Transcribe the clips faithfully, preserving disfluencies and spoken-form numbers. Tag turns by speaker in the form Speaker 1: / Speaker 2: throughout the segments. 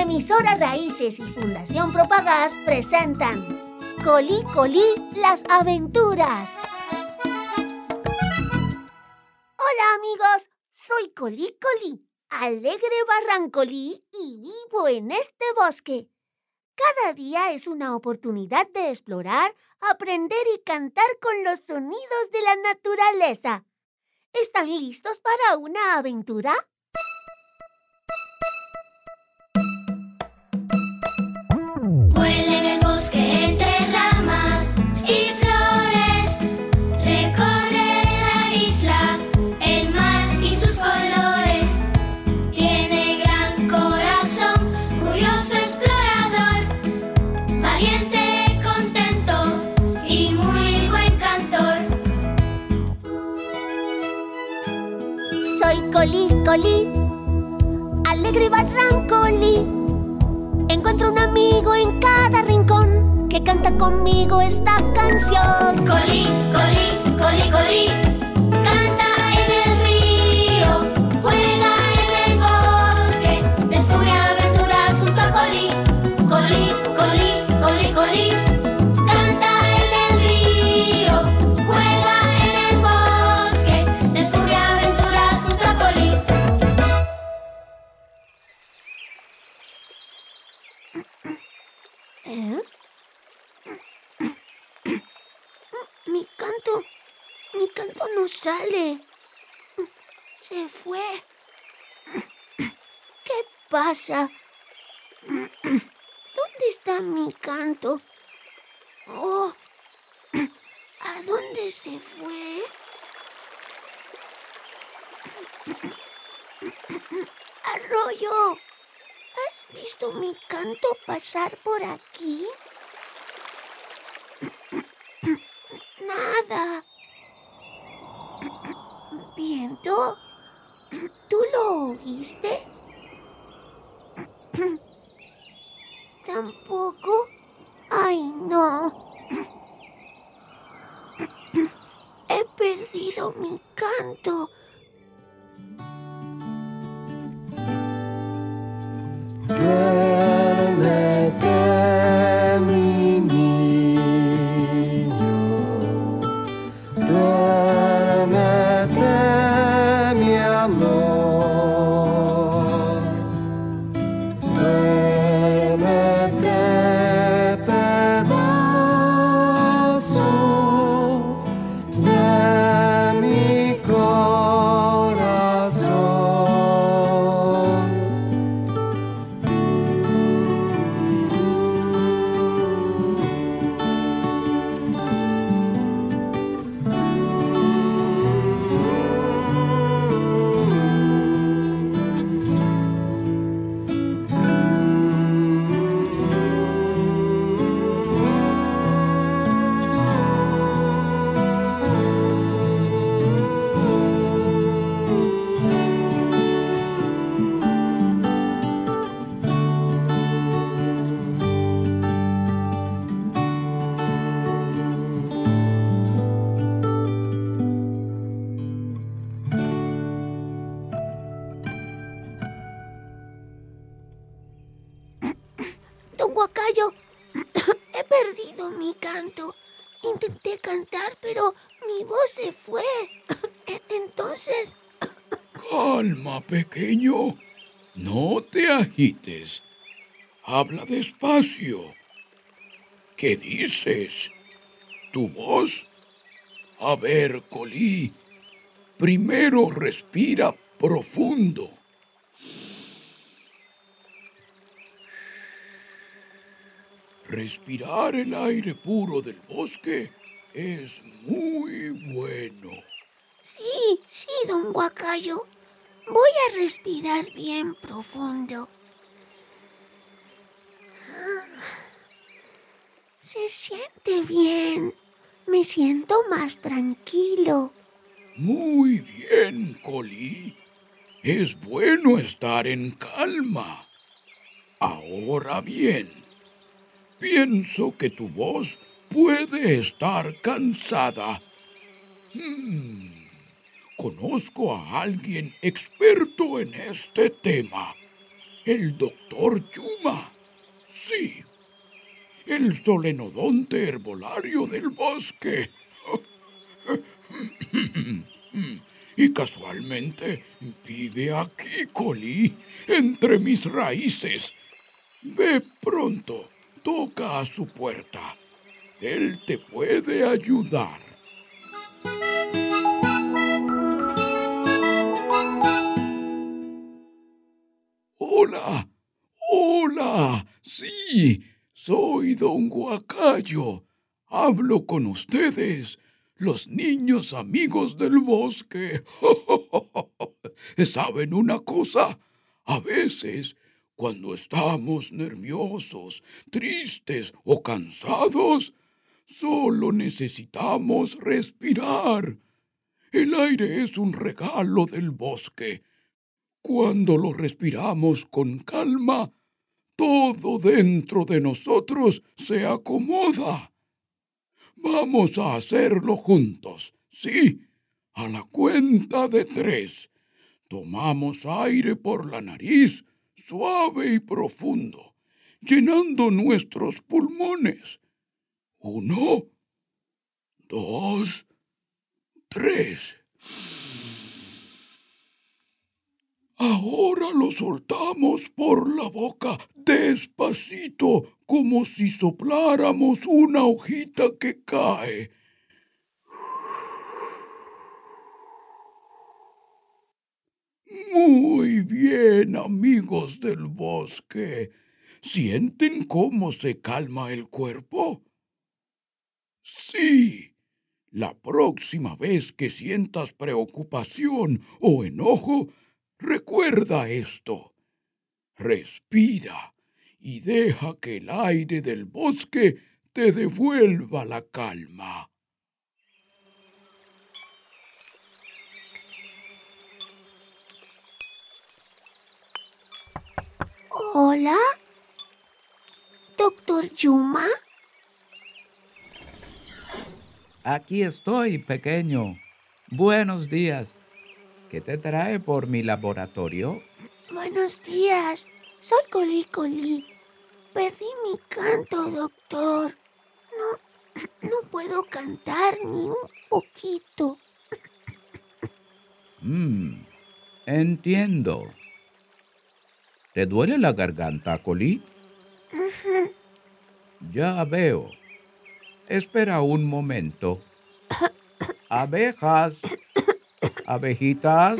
Speaker 1: Emisora Raíces y Fundación Propagás presentan Colí, Colí, las aventuras. Hola amigos, soy Colí, Colí, alegre barrancolí y vivo en este bosque. Cada día es una oportunidad de explorar, aprender y cantar con los sonidos de la naturaleza. ¿Están listos para una aventura?
Speaker 2: Vuela en el bosque entre ramas y flores, recorre la isla, el mar y sus colores. Tiene gran corazón, curioso explorador, valiente, contento y muy buen cantor.
Speaker 1: Soy Colí, Colí, alegre barrancolí. Encuentro un amigo en cada rincón que canta conmigo esta canción.
Speaker 2: Colí, colí, colí, colí, canta en el río, juega en el bosque, descubre aventuras junto a Colí. Colí, colí, colí, colí, canta en el río, juega en el bosque, descubre aventuras junto a Colí.
Speaker 1: ¿Eh? Mi canto, mi canto no sale. Se fue. ¿Qué pasa? ¿Dónde está mi canto? Oh, ¿a dónde se fue? Arroyo, ¿has visto mi canto pasar por aquí? Nada. ¿Viento? ¿Tú lo oíste? ¿Tampoco? ¡Ay, no! He perdido mi canto.
Speaker 3: Duérmete, mi niño, duérmete, mi amor, duérmete, pedazo de mi corazón.
Speaker 1: Don Huacayo, he perdido mi canto. Intenté cantar, pero mi voz se fue. E- Entonces,
Speaker 4: Calma, pequeño. No te agites. Habla despacio. ¿Qué dices? ¿Tu voz? A ver, Colí. Primero respira profundo. Respirar el aire puro del bosque es muy bueno.
Speaker 1: sí, sí, don Huacayo. Voy a respirar bien profundo. Se siente bien. Me siento más tranquilo.
Speaker 4: Muy bien, Colí. Es bueno estar en calma. Ahora bien, pienso que tu voz puede estar cansada. Hmm, Conozco a alguien experto en este tema. el doctor Yuma. Sí, el solenodonte herbolario del bosque. Y casualmente vive aquí, Colí, entre mis raíces. Ve pronto, toca a su puerta. Él te puede ayudar. Hola, hola, sí, soy don Guacayo. Hablo con ustedes, los niños amigos del bosque. ¿Saben una cosa? A veces, cuando estamos nerviosos, tristes o cansados, solo necesitamos respirar. El aire es un regalo del bosque. Cuando lo respiramos con calma, todo dentro de nosotros se acomoda. Vamos a hacerlo juntos, ¿sí? A la cuenta de tres. Tomamos aire por la nariz, suave y profundo, llenando nuestros pulmones. Uno, dos, tres. Ahora lo soltamos por la boca despacito, como si sopláramos una hojita que cae. Muy bien, amigos del bosque. ¿Sienten cómo se calma el cuerpo? Sí. La próxima vez que sientas preocupación o enojo, recuerda esto. Respira y deja que el aire del bosque te devuelva la calma.
Speaker 1: ¿Hola? ¿Doctor Yuma?
Speaker 5: Aquí estoy, pequeño. Buenos días. ¿Qué te trae por mi laboratorio?
Speaker 1: Buenos días. Soy Colí Colí. Perdí mi canto, doctor. No, no puedo cantar ni un poquito.
Speaker 5: Mm, entiendo. ¿Te duele la garganta, Colí?
Speaker 1: Ujú.
Speaker 5: Ya veo. Espera un momento. Abejas. Abejitas.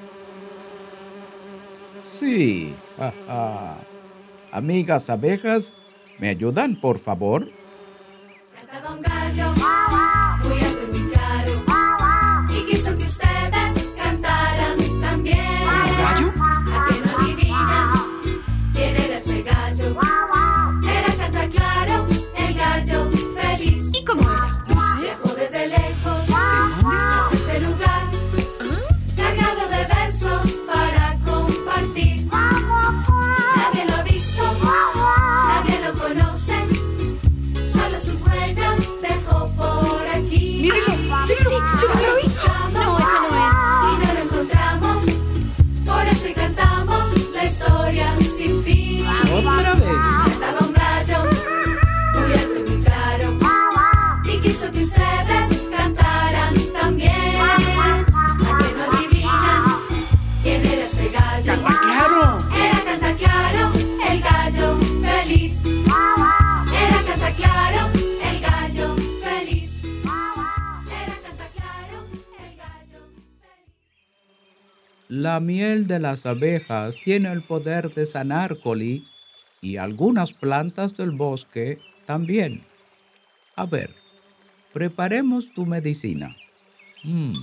Speaker 5: Sí. Ajá. Amigas abejas, ¿me ayudan, por favor?
Speaker 2: Cantaba un gallo muy alto y muy claro y quiso que ustedes cantaran también.
Speaker 6: ¿Gallo?
Speaker 2: ¿A que no adivina quién era ese gallo? Era Canta Claro, el gallo feliz.
Speaker 6: ¿Y cómo era? No sé.
Speaker 2: Viajó desde lejos
Speaker 6: ¿Desde dónde?
Speaker 2: hasta este lugar, cargado de versos para compartir. Nadie lo ha visto, nadie lo conoce, solo sus huellas dejó por aquí.
Speaker 6: ¡Mírenlo! ¡Sí, sí, sí! ¡Yo también lo vi! No, ese no es.
Speaker 2: Y no lo encontramos, por eso hoy cantamos la historia sin fin.
Speaker 5: ¿Otra vez?
Speaker 2: Cantaba un gallo muy alto y muy claro y quiso que ustedes cantaran también. ¿A que no adivinan quién era ese gallo?
Speaker 6: ¡Canta Claro!
Speaker 2: Era Canta Claro, el gallo feliz. Era Canta Claro, el gallo feliz. Era Canta Claro, el gallo feliz.
Speaker 5: La miel de las abejas tiene el poder de sanar, Colí, y algunas plantas del bosque también. A ver, preparemos tu medicina. Mm.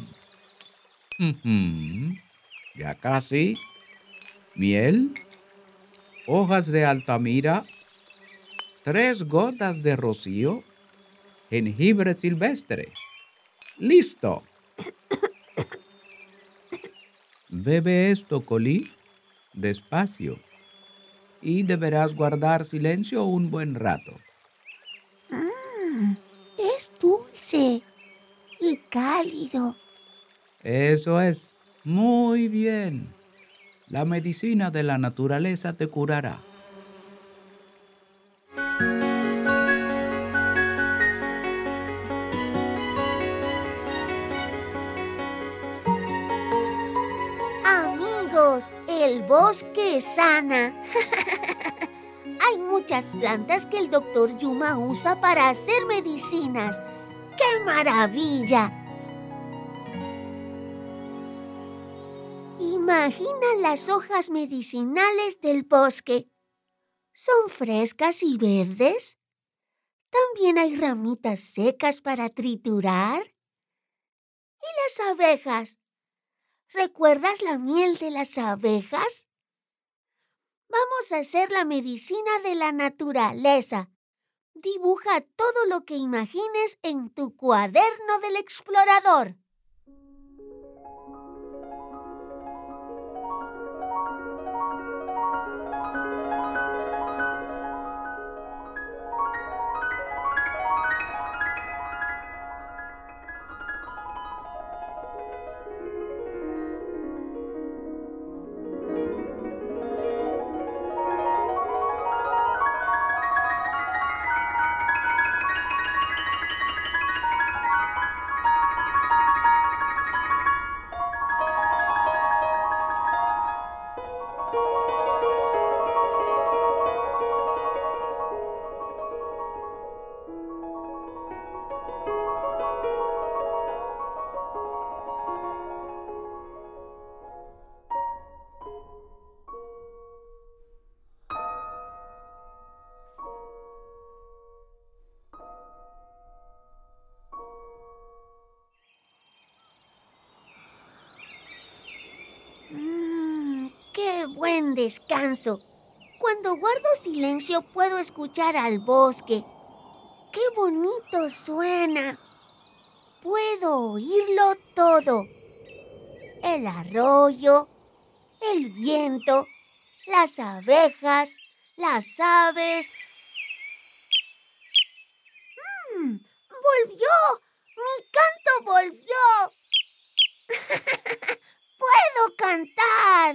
Speaker 5: Ujú. Ya casi. Miel, hojas de altamira, tres gotas de rocío, jengibre silvestre. ¡Listo! Bebe esto, Colí, despacio, y deberás guardar silencio un buen rato.
Speaker 1: Mm, es dulce y cálido.
Speaker 5: Eso es. Muy bien. La medicina de la naturaleza te curará.
Speaker 1: Amigos, el bosque sana. Hay muchas plantas que el doctor Yuma usa para hacer medicinas. ¡Qué maravilla! Imagina las hojas medicinales del bosque. ¿Son frescas y verdes? También hay ramitas secas para triturar. ¿Y las abejas? ¿Recuerdas la miel de las abejas? Vamos a hacer la medicina de la naturaleza. Dibuja todo lo que imagines en tu cuaderno del explorador. Mmm, qué buen descanso. Cuando guardo silencio puedo escuchar al bosque. ¡Qué bonito suena! Puedo oírlo todo. El arroyo, el viento, las abejas, las aves. ¡Mmm! ¡Volvió! ¡Mi canto volvió! ¡Puedo cantar!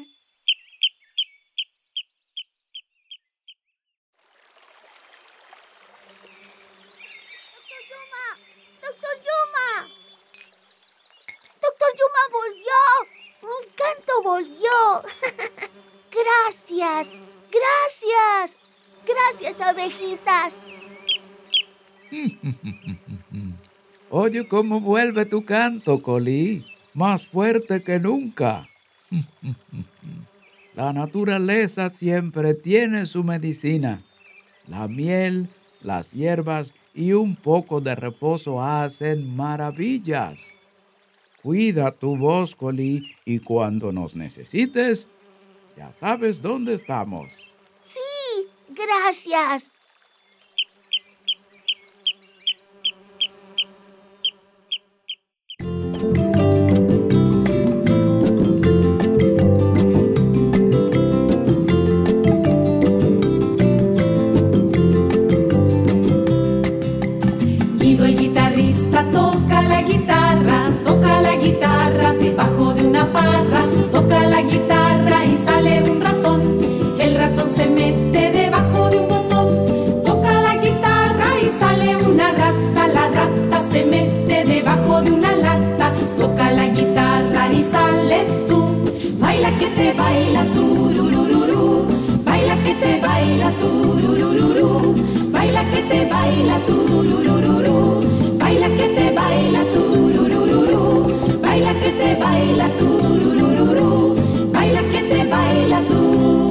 Speaker 1: ¡Doctor Yuma! ¡Doctor Yuma! ¡Doctor Yuma volvió! ¡Mi canto volvió! ¡Gracias! ¡Gracias! ¡Gracias, abejitas!
Speaker 5: Oye cómo vuelve tu canto, Colí, más fuerte que nunca. La naturaleza siempre tiene su medicina. La miel, las hierbas y un poco de reposo hacen maravillas. Cuida tu voz, Colí, y cuando nos necesites, ya sabes dónde estamos.
Speaker 1: Sí, gracias.
Speaker 7: Guido el guitarrista toca la guitarra, toca la guitarra debajo de una parra, toca la guitarra y sale un ratón, el ratón se mete debajo de un botón, toca la guitarra y sale una rata, la rata se mete debajo de una lata, toca la guitarra y sales tú, baila que te baila tururururú, baila que te baila tururururú, baila que te baila tururururú, baila que te baila tururururú, baila que te baila tururururú, baila que te baila tú.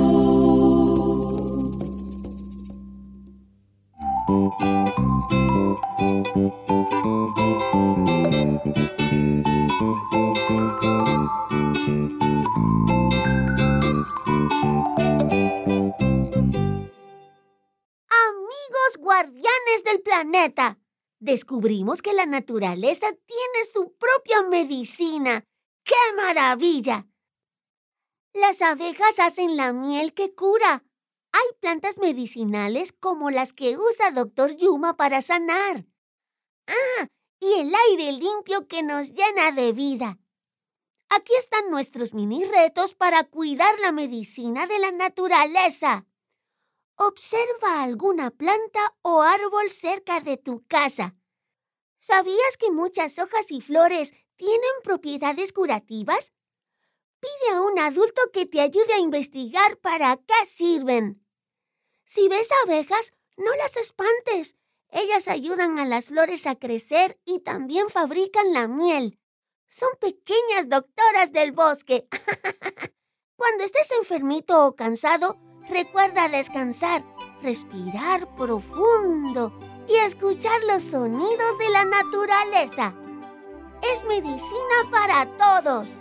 Speaker 1: Amigos guardianes del planeta, descubrimos que la naturaleza tiene su propia medicina. ¡Qué maravilla! Las abejas hacen la miel que cura. Hay plantas medicinales como las que usa doctor Yuma para sanar. ¡Ah! Y el aire limpio que nos llena de vida. Aquí están nuestros mini retos para cuidar la medicina de la naturaleza. Observa alguna planta o árbol cerca de tu casa. ¿Sabías que muchas hojas y flores tienen propiedades curativas? Pide a un adulto que te ayude a investigar para qué sirven. Si ves abejas, no las espantes. Ellas ayudan a las flores a crecer y también fabrican la miel. Son pequeñas doctoras del bosque. Cuando estés enfermito o cansado, recuerda descansar, respirar profundo y escuchar los sonidos de la naturaleza. Es medicina para todos.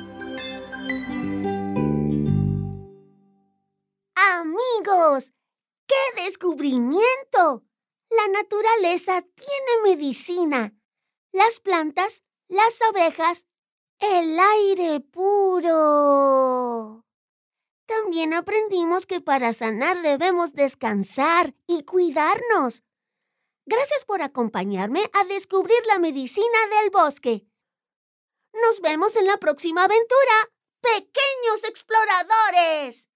Speaker 1: Amigos, ¡qué descubrimiento! La naturaleza tiene medicina. Las plantas, las abejas, el aire puro. También aprendimos que para sanar debemos descansar y cuidarnos. Gracias por acompañarme a descubrir la medicina del bosque. Nos vemos en la próxima aventura, pequeños exploradores.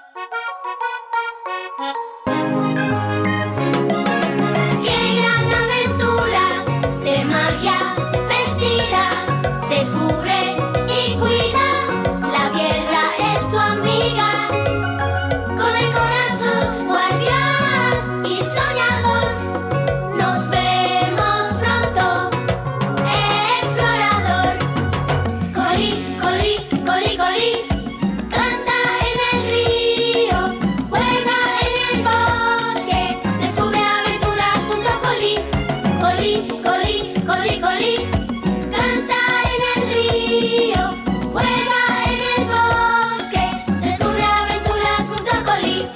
Speaker 2: ¡Qué gran aventura de magia vestida! Descubre y cuida, la tierra es tu amiga. Con el corazón guardián y soñador, nos vemos pronto, explorador. Colí, colí, colí, colí, canta en el río, juega en el bosque, descubre aventuras junto a Colí. Colí, colí, colí, colí, canta en el río, juega en el bosque, descubre aventuras junto a Colí.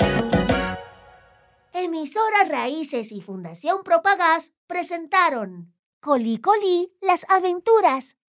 Speaker 1: Emisora Raíces y Fundación Propagás presentaron Colí Colí, las aventuras.